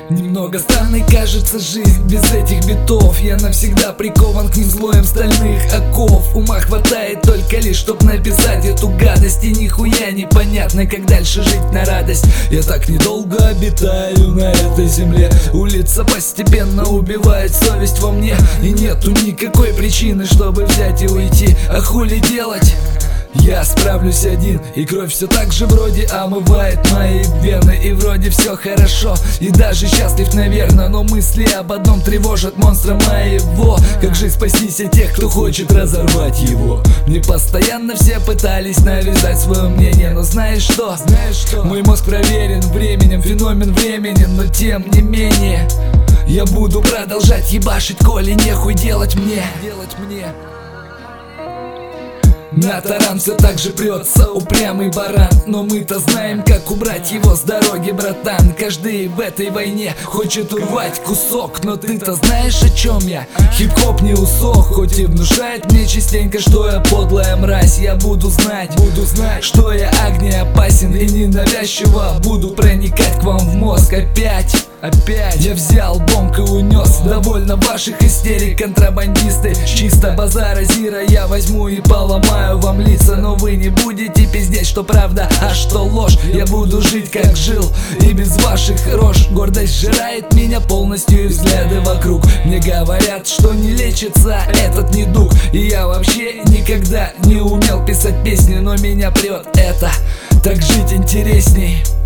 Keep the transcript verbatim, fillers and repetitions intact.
Немного странной кажется жизнь без этих битов. Я навсегда прикован к ним слоем стальных оков. Ума хватает только лишь, чтоб написать эту гадость. И нихуя непонятно, как дальше жить на радость. Я так недолго обитаю на этой земле. Улица постепенно убивает совесть во мне. И нету никакой причины, чтобы взять и уйти. А хули делать? Я справлюсь один, и кровь все так же вроде омывает мои вены. И вроде все хорошо, и даже счастлив, наверное. Но мысли об одном тревожат монстра моего. Как же спастись от тех, кто хочет разорвать его? Мне постоянно все пытались навязать свое мнение. Но знаешь что? Знаешь что? Мой мозг проверен временем, феномен временен. Но тем не менее я буду продолжать ебашить, коли нехуй делать мне. Делать мне. На таран все так же прется упрямый баран. Но мы-то знаем, как убрать его с дороги, братан. Каждый в этой войне хочет урвать кусок. Но ты-то знаешь, о чем я? Хип-хоп не усох, хоть и внушает мне частенько, что я подлая мразь. Я буду знать, буду знать, что я огне опасен. И ненавязчиво буду проникать к вам в мозг опять. Опять я взял бомб и унес. Довольно ваших истерик, контрабандисты. Чисто базара зира я возьму и поломаю вам лица. Но вы не будете пиздеть, что правда, а что ложь. Я буду жить как жил и без ваших рож. Гордость сжирает меня полностью и взгляды вокруг. Мне говорят, что не лечится этот недуг. И я вообще никогда не умел писать песни, но меня прет это. Так жить интересней.